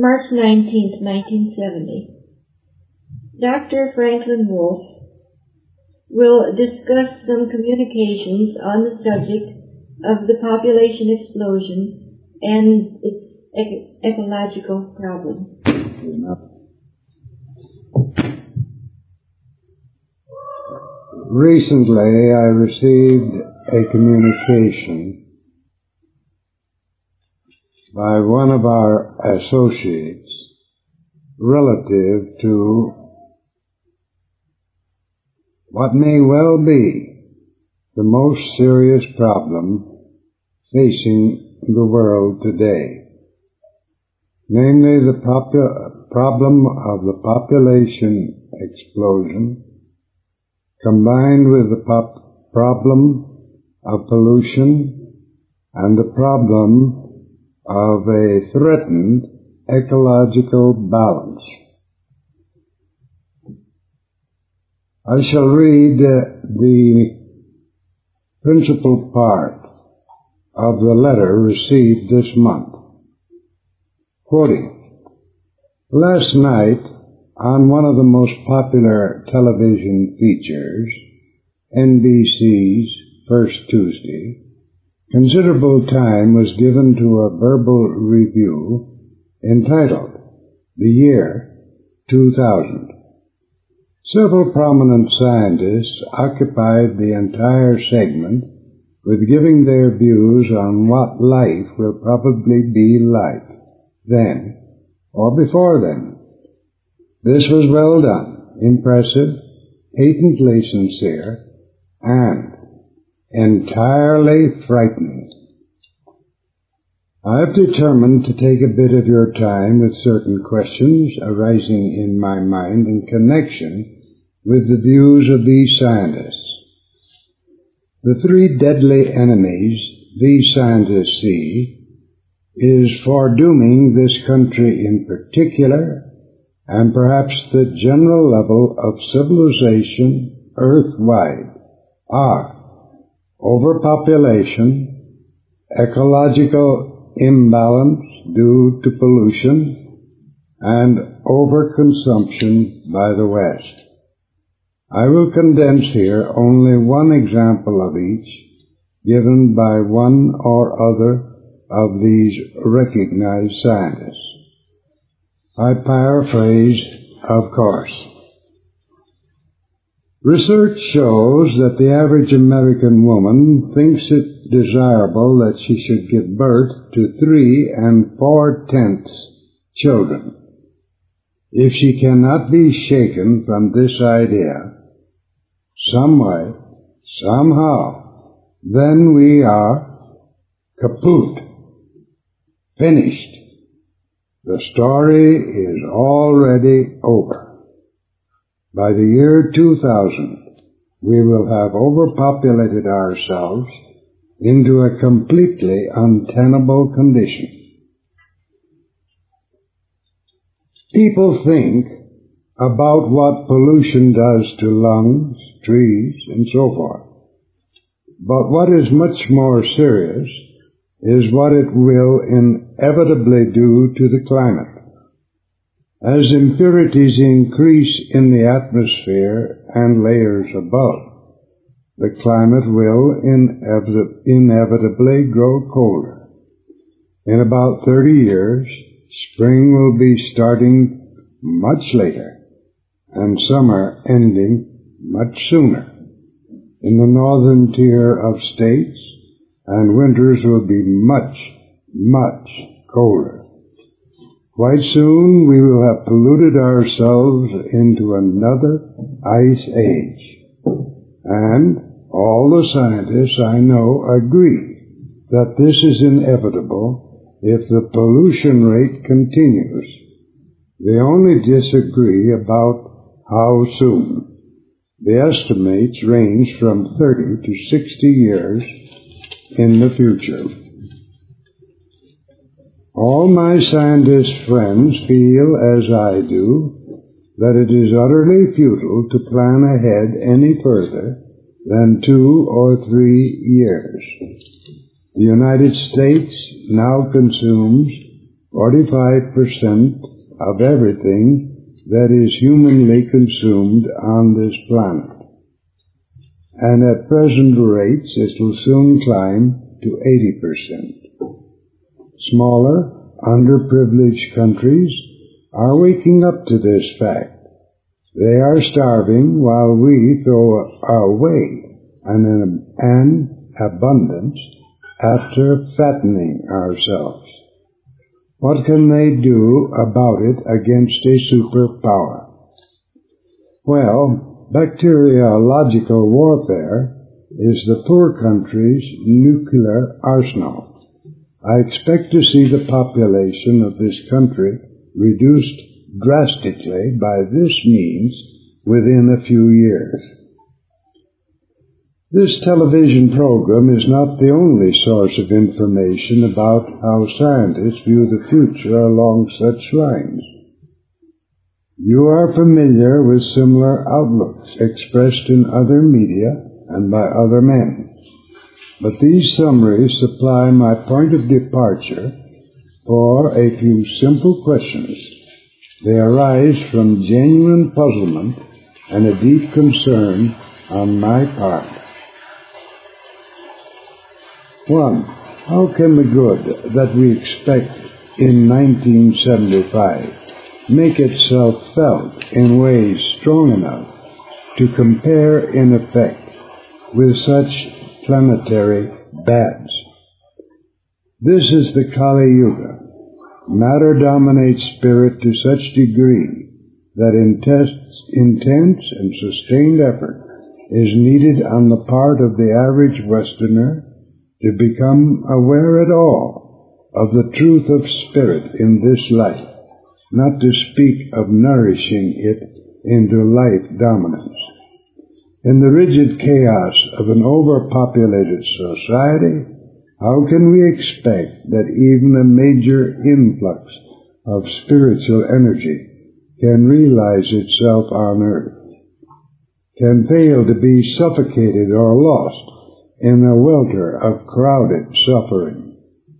March 19, 1970. Dr. Franklin Wolf will discuss some communications on the subject of the population explosion and its ecological problem. Recently, I received a communication by one of our associates relative to what may well be the most serious problem facing the world today, namely the problem of the population explosion combined with the problem of pollution and the problem of a threatened ecological balance. I shall read the principal part of the letter received this month. Quoting, "Last night, on one of the most popular television features, NBC's First Tuesday, considerable time was given to a verbal review entitled The Year 2000. Several prominent scientists occupied the entire segment with giving their views on what life will probably be like then or before then. This was well done, impressive, patently sincere, and entirely frightening. I have determined to take a bit of your time with certain questions arising in my mind in connection with the views of these scientists. The three deadly enemies these scientists see is foredooming this country in particular, and perhaps the general level of civilization earth-wide, are overpopulation, ecological imbalance due to pollution, and overconsumption by the West. I will condense here only one example of each, given by one or other of these recognized scientists. I paraphrase, of course. Research shows that the average American woman thinks it desirable that she should give birth to 3 4/10 children. If she cannot be shaken from this idea, some way, somehow, then we are kaput, finished. The story is already over. By the year 2000, we will have overpopulated ourselves into a completely untenable condition. People think about what pollution does to lungs, trees, and so forth. But what is much more serious is what it will inevitably do to the climate. As impurities increase in the atmosphere and layers above, the climate will inevitably grow colder. In about 30 years, spring will be starting much later, and summer ending much sooner in the northern tier of states, and winters will be much, much colder. Quite soon we will have polluted ourselves into another ice age. And all the scientists I know agree that this is inevitable if the pollution rate continues. They only disagree about how soon. The estimates range from 30 to 60 years in the future. All my scientist friends feel, as I do, that it is utterly futile to plan ahead any further than 2 or 3 years. The United States now consumes 45% of everything that is humanly consumed on this planet. And at present rates, it will soon climb to 80%. Smaller, underprivileged countries are waking up to this fact. They are starving while we throw away an abundance after fattening ourselves. What can they do about it against a superpower? Well, bacteriological warfare is the poor country's nuclear arsenal. I expect to see the population of this country reduced drastically by this means within a few years. This television program is not the only source of information about how scientists view the future along such lines. You are familiar with similar outlooks expressed in other media and by other men, but these summaries supply my point of departure for a few simple questions. They arise from genuine puzzlement and a deep concern on my part. 1. How can the good that we expect in 1975 make itself felt in ways strong enough to compare in effect with such planetary bads? This is the Kali Yuga. Matter dominates spirit to such degree that intense and sustained effort is needed on the part of the average Westerner to become aware at all of the truth of spirit in this life, not to speak of nourishing it into life dominance. In the rigid chaos of an overpopulated society, how can we expect that even a major influx of spiritual energy can realize itself on earth, can fail to be suffocated or lost in a welter of crowded suffering?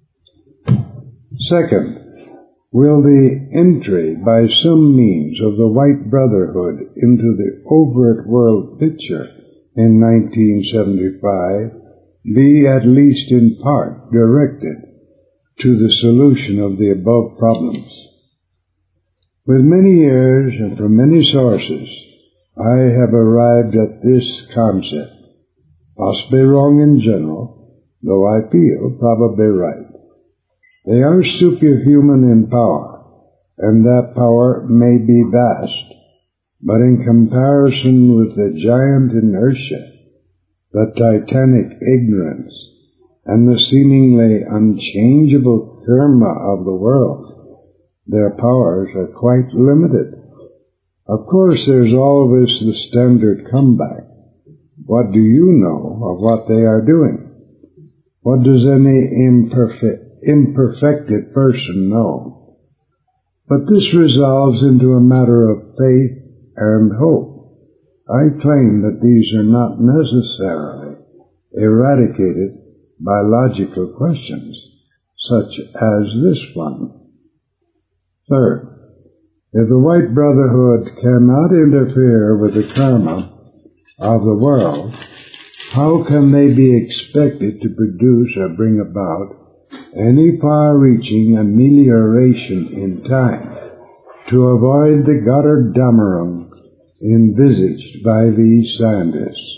Second, will the entry by some means of the White Brotherhood into the overt world picture in 1975 be at least in part directed to the solution of the above problems? With many years and from many sources, I have arrived at this concept, possibly wrong in general, though I feel probably right. They are superhuman in power, and that power may be vast, but in comparison with the giant inertia, the titanic ignorance, and the seemingly unchangeable karma of the world, their powers are quite limited. Of course, there's always the standard comeback. What do you know of what they are doing? What does any imperfected person know? But this resolves into a matter of faith and hope. I claim that these are not necessarily eradicated by logical questions, such as this one. Third, if the White Brotherhood cannot interfere with the karma of the world, how can they be expected to produce or bring about any far-reaching amelioration in time to avoid the Götterdämmerung envisaged by these scientists?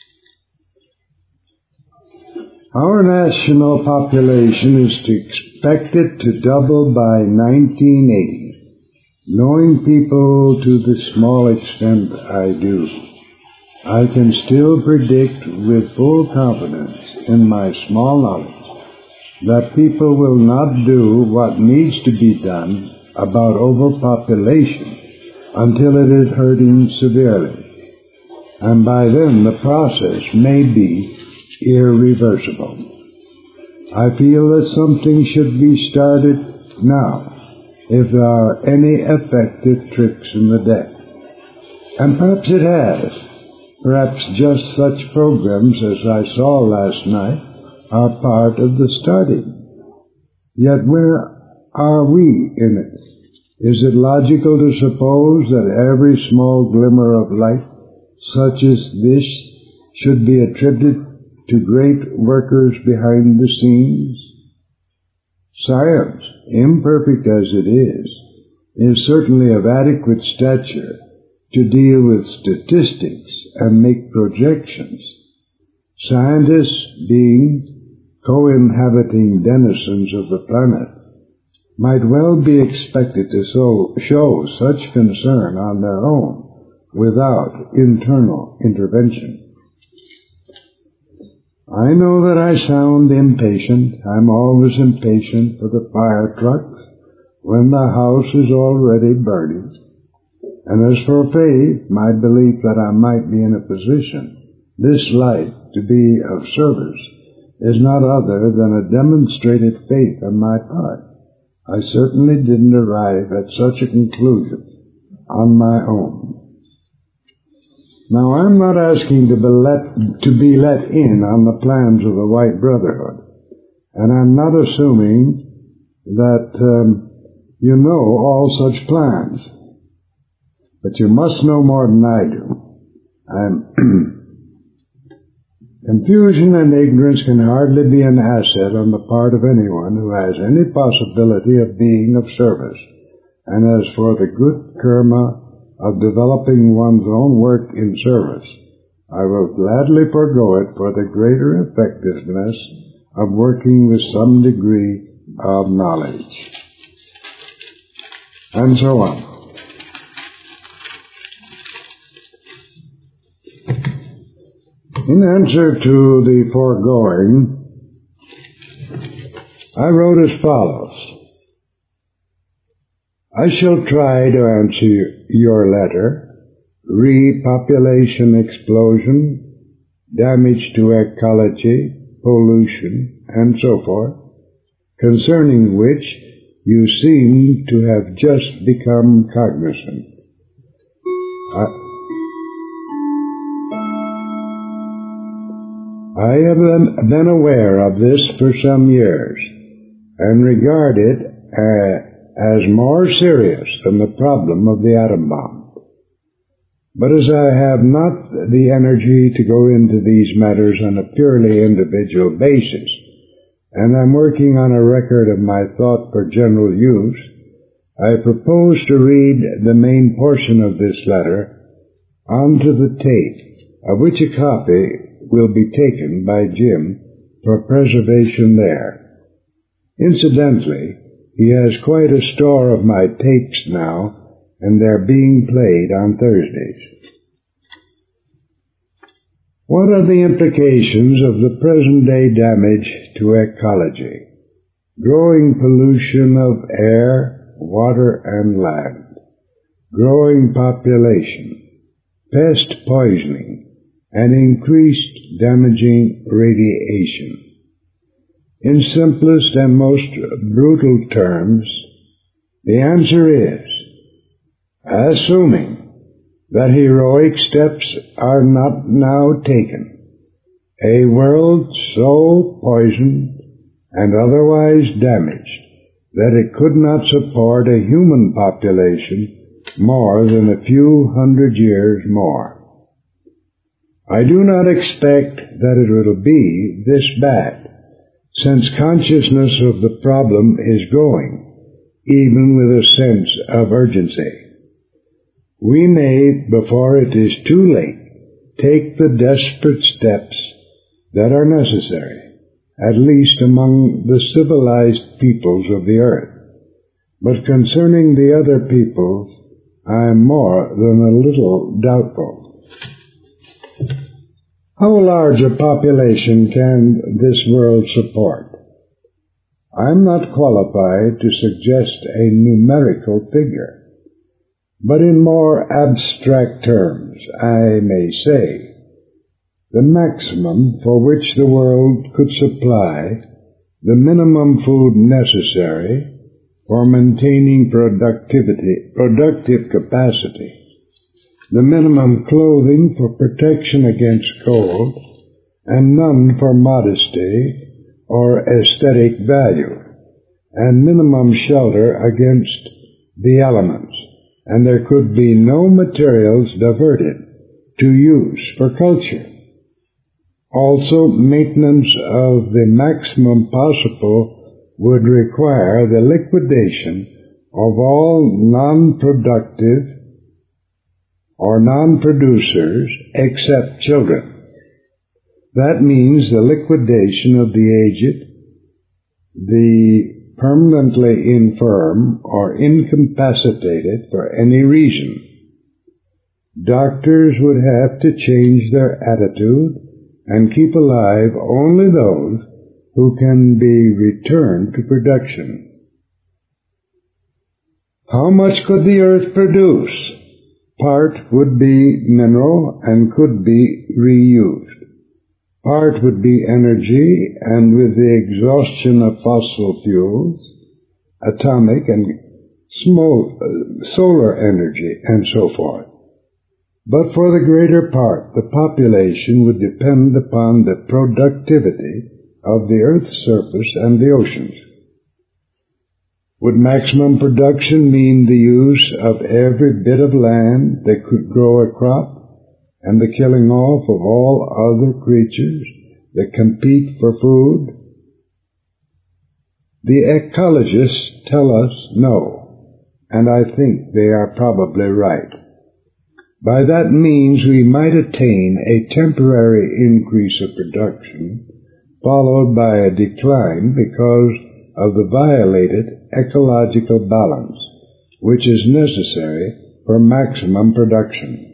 Our national population is expected to double by 1980. Knowing people to the small extent I do, I can still predict with full confidence in my small knowledge that people will not do what needs to be done about overpopulation until it is hurting severely, and by then the process may be irreversible. I feel that something should be started now if there are any effective tricks in the deck. And perhaps it has. Perhaps just such programs as I saw last night are part of the starting. Yet where are we in it? Is it logical to suppose that every small glimmer of light, such as this, should be attributed to great workers behind the scenes? Science, imperfect as it is certainly of adequate stature to deal with statistics and make projections. Scientists, being co-inhabiting denizens of the planet, might well be expected to show such concern on their own without internal intervention. I know that I sound impatient. I'm always impatient for the fire trucks when the house is already burning. And as for faith, my belief that I might be in a position, this light, to be of service, is not other than a demonstrated faith on my part. I certainly didn't arrive at such a conclusion on my own. Now, I'm not asking to be let in on the plans of the White Brotherhood, and I'm not assuming that you know all such plans. But you must know more than I do. Confusion and ignorance can hardly be an asset on the part of anyone who has any possibility of being of service. And as for the good karma of developing one's own work in service, I will gladly forego it for the greater effectiveness of working with some degree of knowledge. And so on. In answer to the foregoing, I wrote as follows. I shall try to answer your letter, repopulation explosion, damage to ecology, pollution, and so forth, concerning which you seem to have just become cognizant. I have been aware of this for some years, and regard it as more serious than the problem of the atom bomb. But as I have not the energy to go into these matters on a purely individual basis, and I'm working on a record of my thought for general use, I propose to read the main portion of this letter onto the tape, of which a copy will be taken by Jim for preservation there. Incidentally, he has quite a store of my tapes now, and they're being played on Thursdays. What are the implications of the present-day damage to ecology? Growing pollution of air, water, and land, growing population, pest poisoning, and increased damaging radiation. In simplest and most brutal terms, the answer is, assuming that heroic steps are not now taken, a world so poisoned and otherwise damaged that it could not support a human population more than a few hundred years more. I do not expect that it will be this bad, since consciousness of the problem is growing, even with a sense of urgency. We may, before it is too late, take the desperate steps that are necessary, at least among the civilized peoples of the earth. But concerning the other peoples, I am more than a little doubtful. How large a population can this world support? I am not qualified to suggest a numerical figure, but in more abstract terms, I may say, the maximum for which the world could supply the minimum food necessary for maintaining productive capacity, the minimum clothing for protection against cold, and none for modesty or aesthetic value, and minimum shelter against the elements, and there could be no materials diverted to use for culture. Also, maintenance of the maximum possible would require the liquidation of all non-productive or non-producers except children. That means the liquidation of the aged, the permanently infirm or incapacitated for any reason. Doctors would have to change their attitude and keep alive only those who can be returned to production. How much could the earth produce? Part would be mineral and could be reused. Part would be energy, and with the exhaustion of fossil fuels, atomic and solar energy, and so forth. But for the greater part, the population would depend upon the productivity of the Earth's surface and the oceans. Would maximum production mean the use of every bit of land that could grow a crop, and the killing off of all other creatures that compete for food? The ecologists tell us no, and I think they are probably right. By that means we might attain a temporary increase of production, followed by a decline because of the violated ecological balance, which is necessary for maximum production.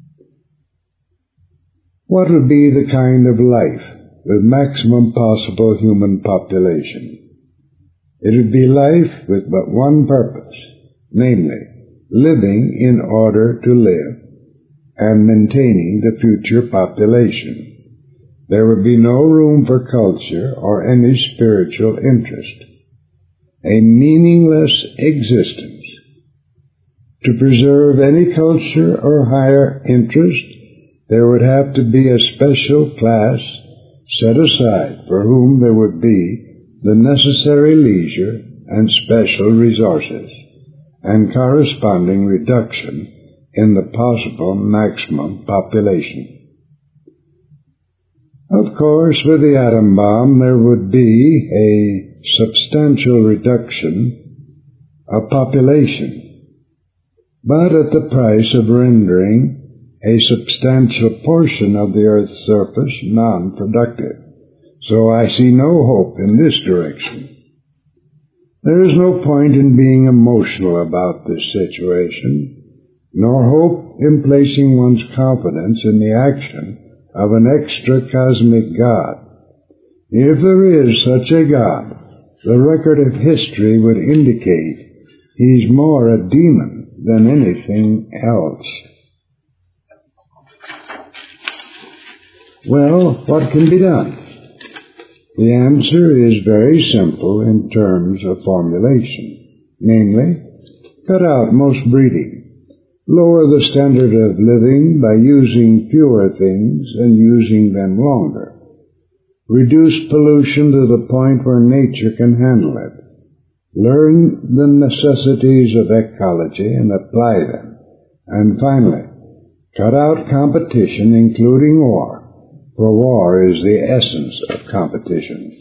What would be the kind of life with maximum possible human population? It would be life with but one purpose, namely, living in order to live and maintaining the future population. There would be no room for culture or any spiritual interest. A meaningless existence. To preserve any culture or higher interest, there would have to be a special class set aside for whom there would be the necessary leisure and special resources, and corresponding reduction in the possible maximum population. Of course, with the atom bomb, there would be a substantial reduction of population, but at the price of rendering a substantial portion of the Earth's surface non-productive. So I see no hope in this direction. There is no point in being emotional about this situation, nor hope in placing one's confidence in the action of an extra-cosmic God. If there is such a God, the record of history would indicate he's more a demon than anything else. Well, what can be done? The answer is very simple in terms of formulation, namely, cut out most breeding, lower the standard of living by using fewer things and using them longer, reduce pollution to the point where nature can handle it, learn the necessities of ecology and apply them, and finally, cut out competition, including war. For war is the essence of competition.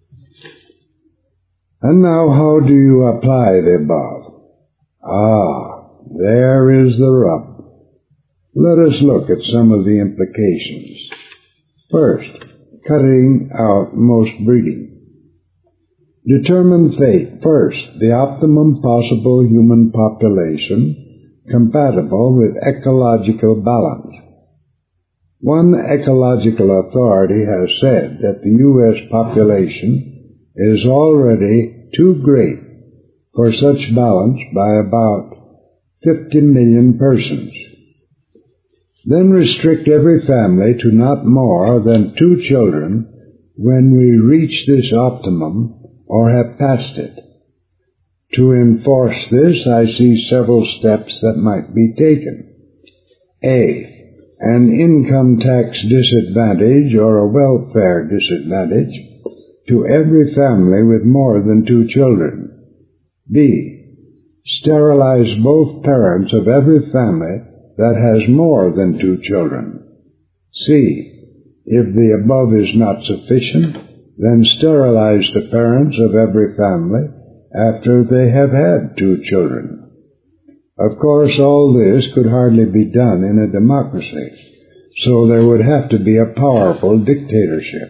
And now, how do you apply the above? There is the rub. Let us look at some of the implications. First, cutting out most breeding. Determine fate. First, the optimum possible human population compatible with ecological balance. One ecological authority has said that the U.S. population is already too great for such balance by about 50 million persons. Then restrict every family to not more than 2 children when we reach this optimum or have passed it. To enforce this, I see several steps that might be taken. A. An income tax disadvantage or a welfare disadvantage to every family with more than 2 children. B. Sterilize both parents of every family that has more than 2 children. C. If the above is not sufficient, then sterilize the parents of every family after they have had 2 children. Of course, all this could hardly be done in a democracy, so there would have to be a powerful dictatorship.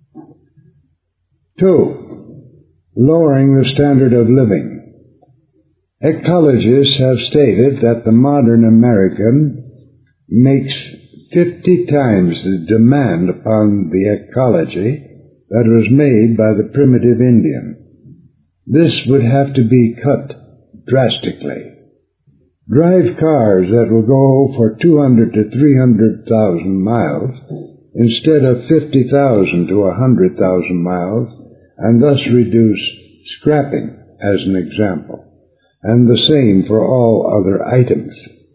2. Lowering the standard of living. Ecologists have stated that the modern American makes 50 times the demand upon the ecology that was made by the primitive Indian. This would have to be cut drastically. Drive cars that will go for 200 to 300,000 miles instead of 50,000 to 100,000 miles, and thus reduce scrapping, as an example, and the same for all other items.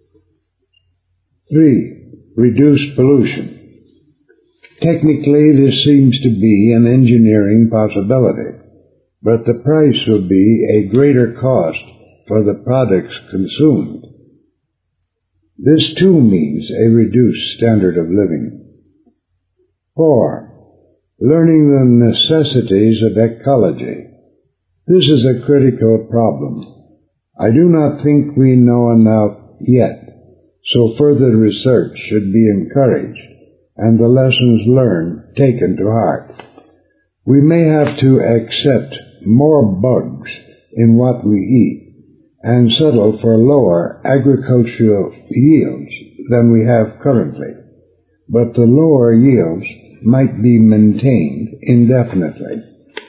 3. Reduce pollution. Technically, this seems to be an engineering possibility, but the price will be a greater cost for the products consumed. This too means a reduced standard of living. 4. Learning the necessities of ecology. This is a critical problem. I do not think we know enough yet, so further research should be encouraged and the lessons learned taken to heart. We may have to accept more bugs in what we eat and settle for lower agricultural yields than we have currently, but the lower yields might be maintained indefinitely.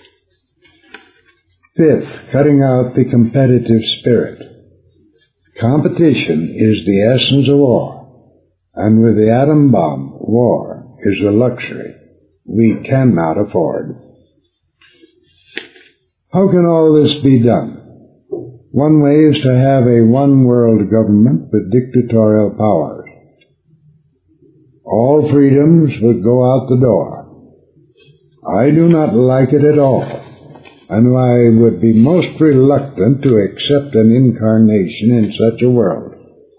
5th, cutting out the competitive spirit. Competition is the essence of war, and with the atom bomb, war is a luxury we cannot afford. How can all this be done? One way is to have a one-world government with dictatorial powers. All freedoms would go out the door. I do not like it at all, and I would be most reluctant to accept an incarnation in such a world.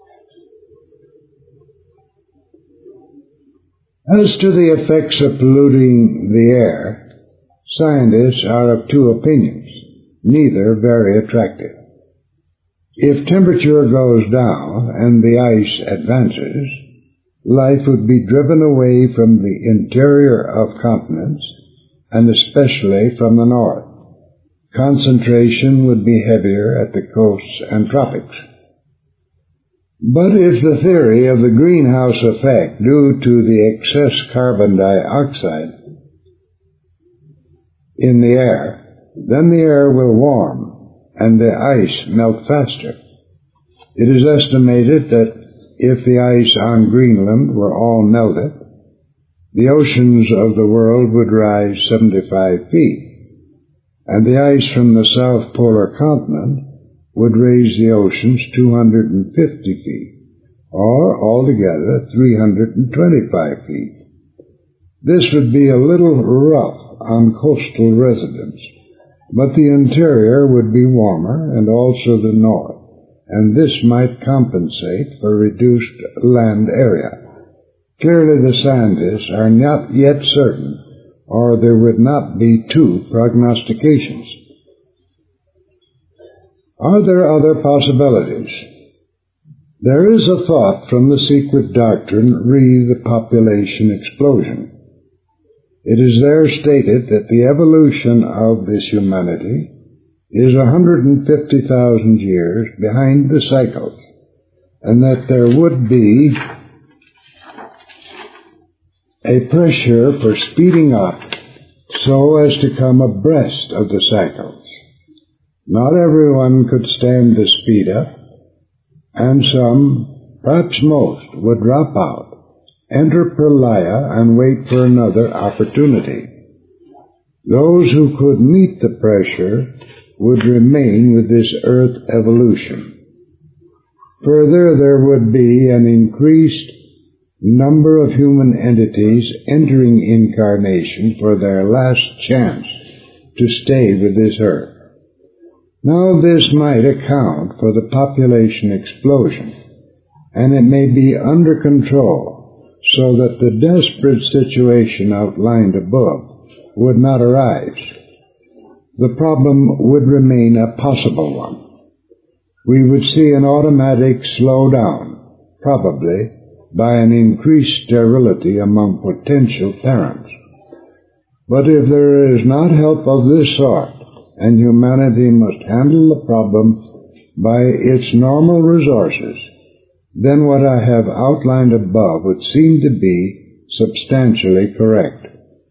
As to the effects of polluting the air, scientists are of 2 opinions, neither very attractive. If temperature goes down and the ice advances, life would be driven away from the interior of continents, and especially from the north. Concentration would be heavier at the coasts and tropics. But if the theory of the greenhouse effect due to the excess carbon dioxide in the air, then the air will warm and the ice melt faster. It is estimated that if the ice on Greenland were all melted, the oceans of the world would rise 75 feet, and the ice from the South Polar Continent would raise the oceans 250 feet, or altogether 325 feet. This would be a little rough on coastal residents, but the interior would be warmer and also the north, and this might compensate for reduced land area. Clearly the scientists are not yet certain, or there would not be 2 prognostications. Are there other possibilities? There is a thought from the secret doctrine re the population explosion. It is there stated that the evolution of this humanity is 150,000 years behind the cycles, and that there would be a pressure for speeding up so as to come abreast of the cycles. Not everyone could stand the speed up, and some, perhaps most, would drop out, enter Pralaya, and wait for another opportunity. Those who could meet the pressure would remain with this earth evolution. Further, there would be an increased number of human entities entering incarnation for their last chance to stay with this earth. Now this might account for the population explosion, and it may be under control so that the desperate situation outlined above would not arise. The problem would remain a possible one. We would see an automatic slowdown, probably by an increased sterility among potential parents. But if there is not help of this sort, and humanity must handle the problem by its normal resources, then what I have outlined above would seem to be substantially correct.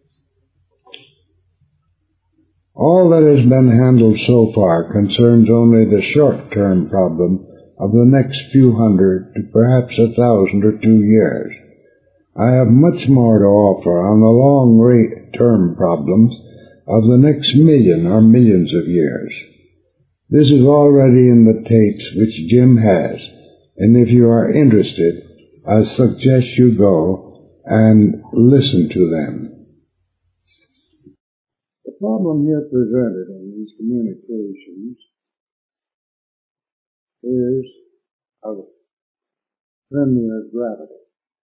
All that has been handled so far concerns only the short-term problem of the next few hundred to perhaps 1,000 or 2 years. I have much more to offer on the long-term problems of the next million or millions of years. This is already in the tapes which Jim has, and if you are interested, I suggest you go and listen to them. The problem here presented in these communications is of linear gravity.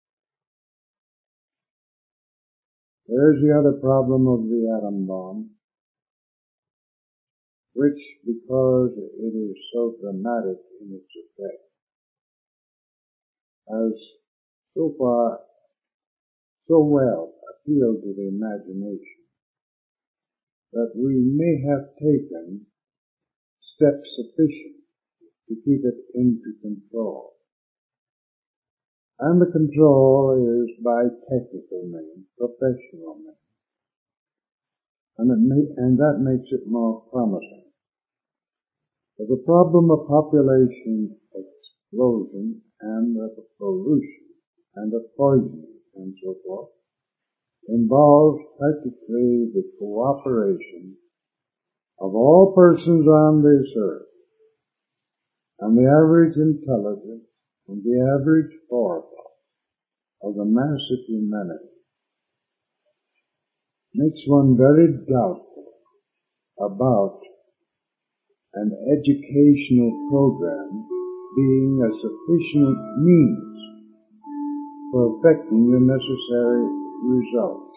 There's the other problem of the atom bomb, which, because it is so dramatic in its effect, has so far so well appealed to the imagination that we may have taken steps sufficient to keep it into control. And the control is by technical means, professional means. And that makes it more promising. But the problem of population explosion and of pollution and of poisoning and so forth involves practically the cooperation of all persons on this earth, and the average intelligence and the average forethought of the mass of humanity makes one very doubtful about an educational program being a sufficient means for effecting the necessary results.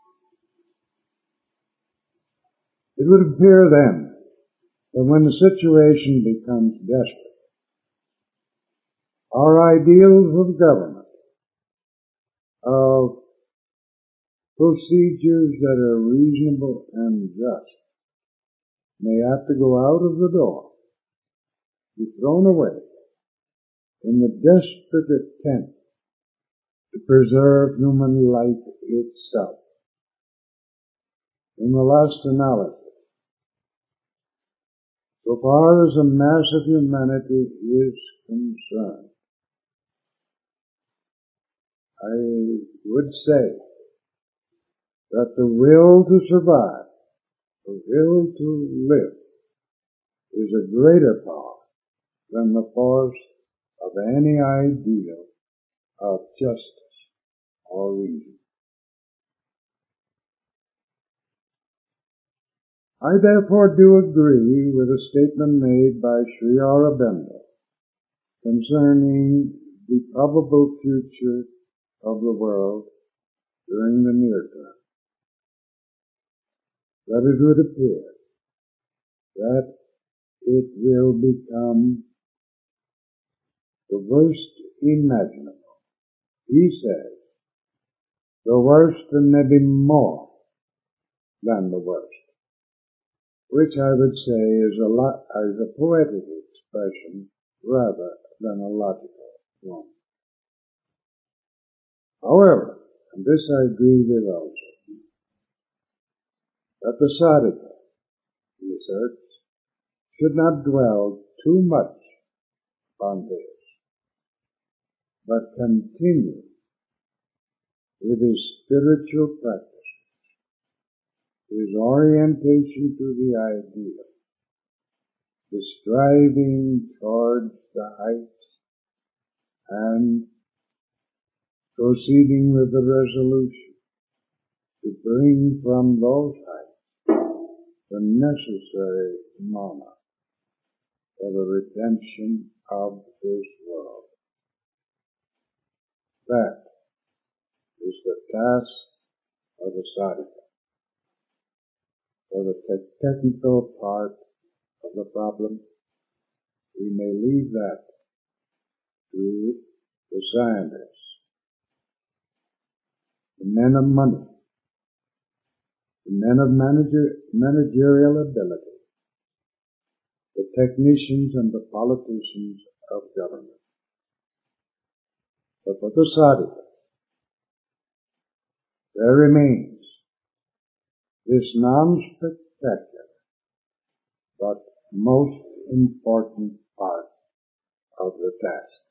It would appear then that when the situation becomes desperate, our ideals of government, of procedures that are reasonable and just, may have to go out of the door, be thrown away, in the desperate attempt to preserve human life itself. In the last analysis, so far as the mass of humanity is concerned, I would say that the will to survive, the will to live, is a greater power than the force of any ideal of justice or reason. I therefore do agree with a statement made by Sri Aurobindo concerning the probable future of the world during the near term, that it would appear that it will become the worst imaginable. He says, the worst and maybe more than the worst, which I would say is a poetic expression rather than a logical one. However, and this I agree with also, that the sadhaka, he asserts, should not dwell too much on this, but continue with his spiritual practice, his orientation to the ideal, the striving towards the heights, and proceeding with the resolution to bring from those heights the necessary manna for the redemption of this world. That is the task of the Sadhaka. For the technical part of the problem, we may leave that to the scientists, the men of money, the men of managerial ability, the technicians and the politicians of government. But for the Sadhaka, there remains this non-spectacular but most important part of the task.